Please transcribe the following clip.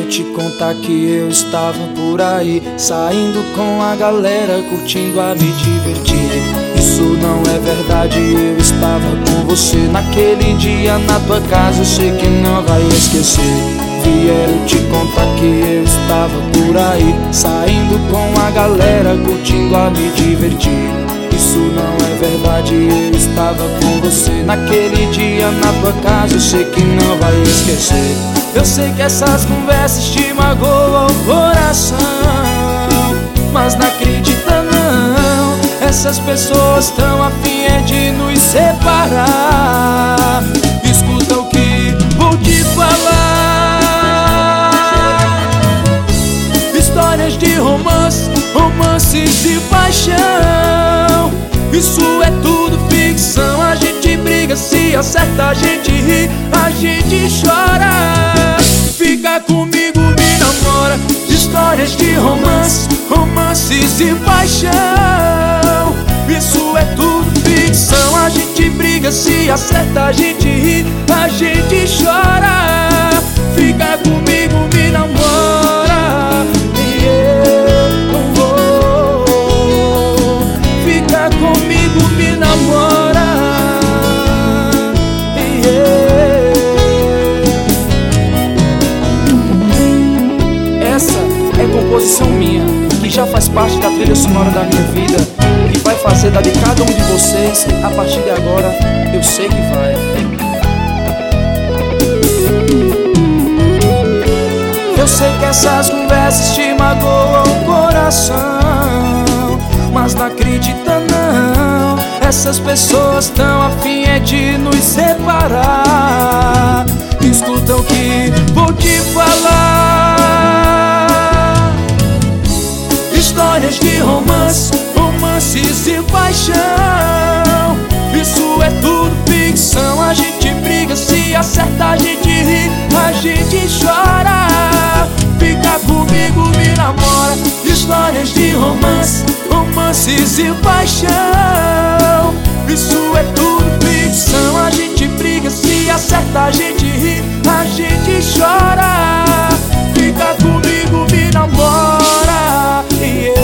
te contar que eu estava por aí, saindo com a galera, curtindo a me divertir. Isso não é verdade, eu estava com você naquele dia na tua casa, eu sei que não vai esquecer. Vieram te contar que eu estava por aí, saindo com a galera, curtindo a me divertir. Isso não é verdade, eu estava com você naquele dia na tua casa, eu sei que não vai esquecer. Eu sei que essas conversas te magoam o coração, mas não acredita não, essas pessoas tão afim é de nos separar. Escuta o que vou te falar: histórias de romance, romances de paixão, isso é tudo ficção. A gente briga, se acerta, a gente ri, a gente chora. Fica comigo, me namora. Histórias de romance, romances e paixão, isso é tudo ficção. A gente briga, se acerta, a gente ri, a gente chora. Fica comigo, me namora. Fica comigo, me namora. Essa é composição minha, que já faz parte da trilha sonora da minha vida, e vai fazer da de cada um de vocês. A partir de agora, eu sei que vai. Eu sei que essas conversas te magoam o coração, mas não acredita não, essas pessoas tão afim é de nos separar. Escuta o que vou te falar: histórias de romance, romances e paixão, isso é tudo ficção. A gente briga, se acerta, a gente ri, a gente chora. Fica comigo, me namora. Histórias de romance, romances e paixão, isso é tudo ficção. A gente briga, se acerta, a gente ri, a gente chora. Fica comigo, me namora.